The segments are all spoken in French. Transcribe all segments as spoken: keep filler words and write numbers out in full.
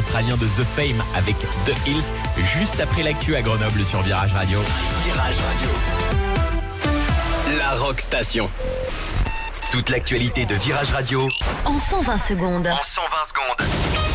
australien de The Fame avec The Hills, juste après l'actu à Grenoble sur Virage Radio. Virage Radio. La Rock Station. Toute l'actualité de Virage Radio en cent vingt secondes. En cent vingt secondes.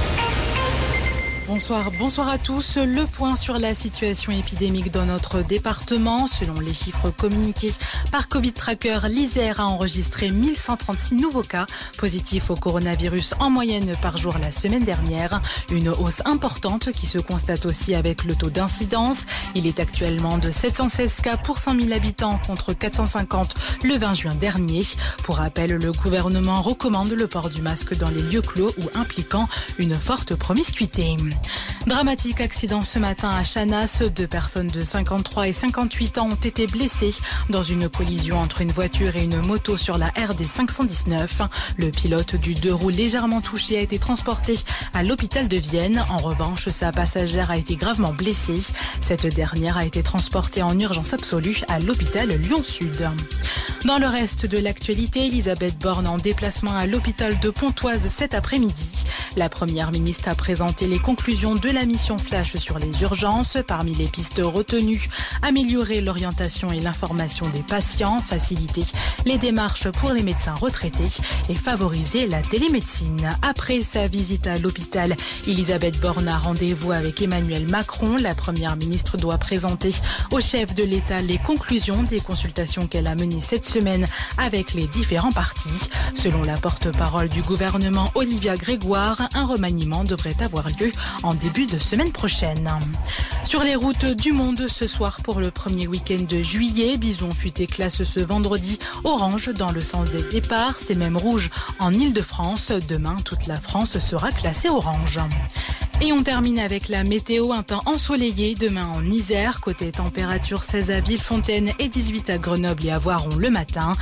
Bonsoir, bonsoir à tous. Le point sur la situation épidémique dans notre département. Selon les chiffres communiqués par Covid Tracker, l'Isère a enregistré mille cent trente-six nouveaux cas positifs au coronavirus en moyenne par jour la semaine dernière. Une hausse importante qui se constate aussi avec le taux d'incidence. Il est actuellement de sept cent seize cas pour cent mille habitants contre quatre cent cinquante le vingt juin dernier. Pour rappel, le gouvernement recommande le port du masque dans les lieux clos ou impliquant une forte promiscuité. Dramatique accident ce matin à Chanas. Deux personnes de cinquante-trois et cinquante-huit ans ont été blessées dans une collision entre une voiture et une moto sur la R D cinq cent dix-neuf. Le pilote du deux roues légèrement touché a été transporté à l'hôpital de Vienne. En revanche, sa passagère a été gravement blessée. Cette dernière a été transportée en urgence absolue à l'hôpital Lyon-Sud. Dans le reste de l'actualité, Elisabeth Borne en déplacement à l'hôpital de Pontoise cet après-midi. La première ministre a présenté les conclusions de la mission flash sur les urgences. Parmi les pistes retenues, améliorer l'orientation et l'information des patients, faciliter les démarches pour les médecins retraités et favoriser la télémédecine. Après sa visite à l'hôpital, Elisabeth Borne a rendez-vous avec Emmanuel Macron. La première ministre doit présenter au chef de l'État les conclusions des consultations qu'elle a menées cette semaine avec les différents partis. Selon la porte-parole du gouvernement, Olivia Grégoire, un remaniement devrait avoir lieu en début de semaine prochaine. Sur les routes du monde ce soir pour le premier week-end de juillet, Bison Futé classe ce vendredi orange dans le sens des départs, c'est même rouge en Île-de-France. Demain, toute la France sera classée orange. Et on termine avec la météo, un temps ensoleillé demain en Isère. Côté température, seize à Villefontaine et dix-huit à Grenoble et à Voiron le matin.